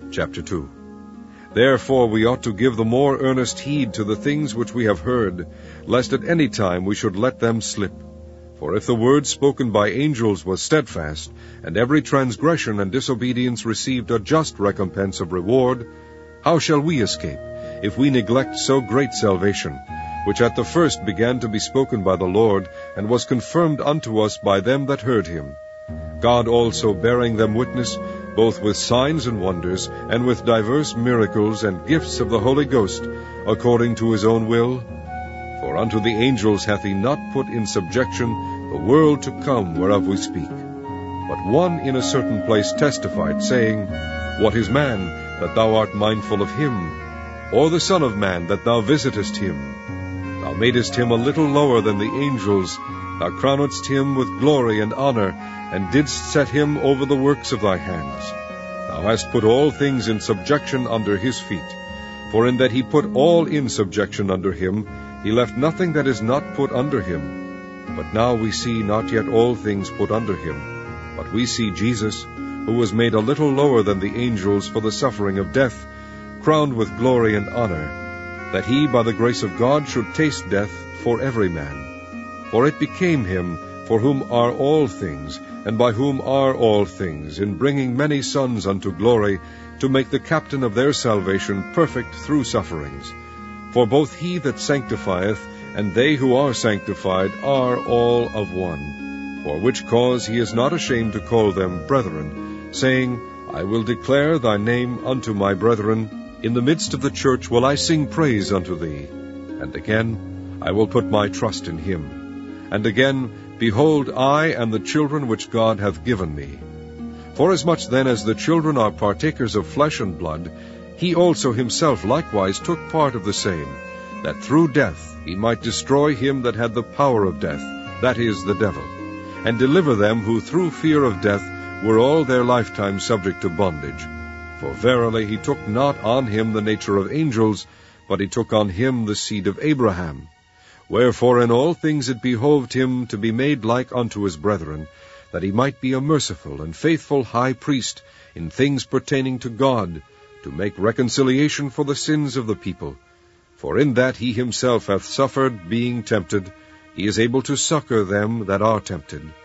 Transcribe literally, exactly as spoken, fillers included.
Chapter two. Therefore we ought to give the more earnest heed to the things which we have heard, lest at any time we should let them slip. For if the word spoken by angels was steadfast, and every transgression and disobedience received a just recompense of reward, how shall we escape, if we neglect so great salvation, which at the first began to be spoken by the Lord, and was confirmed unto us by them that heard him? God also bearing them witness, both with signs and wonders, and with divers miracles and gifts of the Holy Ghost, according to his own will? For unto the angels hath he not put in subjection the world to come whereof we speak. But one in a certain place testified, saying, What is man, that thou art mindful of him? Or the Son of man, that thou visitest him? Thou madest him a little lower than the angels, thou crownedst him with glory and honor, and didst set him over the works of thy hands. Thou hast put all things in subjection under his feet. For in that he put all in subjection under him, he left nothing that is not put under him. But now we see not yet all things put under him. But we see Jesus, who was made a little lower than the angels for the suffering of death, crowned with glory and honor, that he by the grace of God should taste death for every man. For it became him, for whom are all things, and by whom are all things, in bringing many sons unto glory, to make the captain of their salvation perfect through sufferings. For both he that sanctifieth, and they who are sanctified, are all of one. For which cause he is not ashamed to call them brethren, saying, I will declare thy name unto my brethren. In the midst of the church will I sing praise unto thee. And again, I will put my trust in him. And again, behold, I and the children which God hath given me. Forasmuch then as the children are partakers of flesh and blood, he also himself likewise took part of the same, that through death he might destroy him that had the power of death, that is, the devil, and deliver them who through fear of death were all their lifetime subject to bondage. For verily he took not on him the nature of angels, but he took on him the seed of Abraham. Wherefore in all things it behoved him to be made like unto his brethren, that he might be a merciful and faithful high priest in things pertaining to God, to make reconciliation for the sins of the people. For in that he himself hath suffered, being tempted, he is able to succor them that are tempted.